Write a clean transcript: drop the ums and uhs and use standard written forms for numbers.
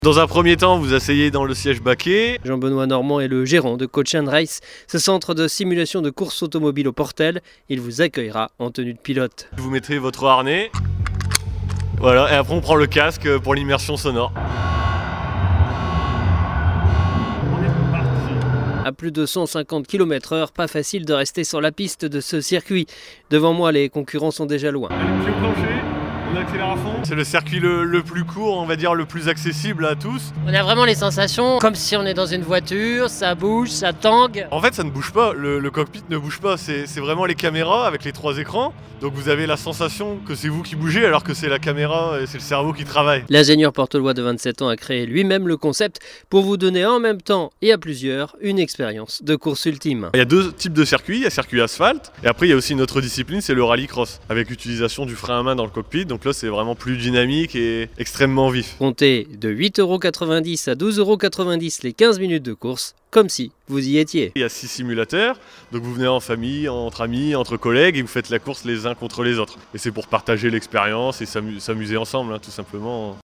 Dans un premier temps, vous asseyez dans le siège baquet. Jean-Benoît Normand est le gérant de Coach & Race, ce centre de simulation de course automobile au Portel. Il vous accueillera en tenue de pilote. Vous mettrez votre harnais. Voilà, et après on prend le casque pour l'immersion sonore. À plus de 150 km/h, pas facile de rester sur la piste de ce circuit. Devant moi, les concurrents sont déjà loin. Allez, pied au plancher, on accélère à fond. C'est le circuit le plus court, on va dire le plus accessible à tous. On a vraiment les sensations comme si on est dans une voiture, ça bouge, ça tangue. En fait, ça ne bouge pas, le cockpit ne bouge pas, c'est vraiment les caméras avec les 3 écrans. Donc vous avez la sensation que c'est vous qui bougez alors que c'est la caméra et c'est le cerveau qui travaille. L'ingénieur portelois de 27 ans a créé lui-même le concept pour vous donner en même temps et à plusieurs une expérience de course ultime. Il y a 2 types de circuits, il y a circuit asphalte et après il y a aussi une autre discipline, c'est le rallycross avec l'utilisation du frein à main dans le cockpit. Donc là c'est vraiment plus dynamique et extrêmement vif. Comptez de 8,90 € à 12,90 € les 15 minutes de course, comme si vous y étiez. Il y a 6 simulateurs, donc vous venez en famille, entre amis, entre collègues et vous faites la course les uns contre les autres. Et c'est pour partager l'expérience et s'amuser ensemble, tout simplement.